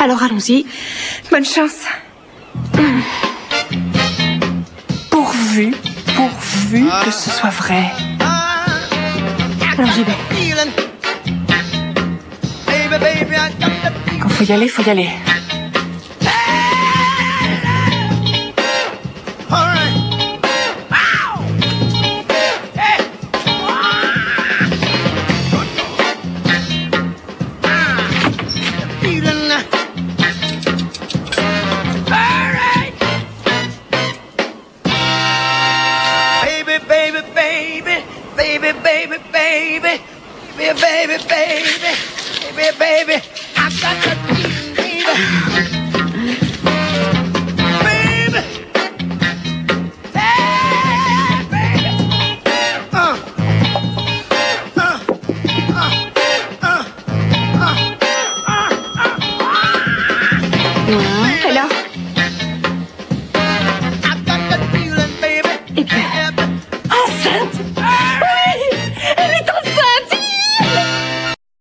Alors allons-y. Bonne chance. Pourvu que ce soit vrai. Alors j'y vais. Quand faut y aller, faut y aller. Baby, I got the baby. Baby. Hey, baby. Ouais.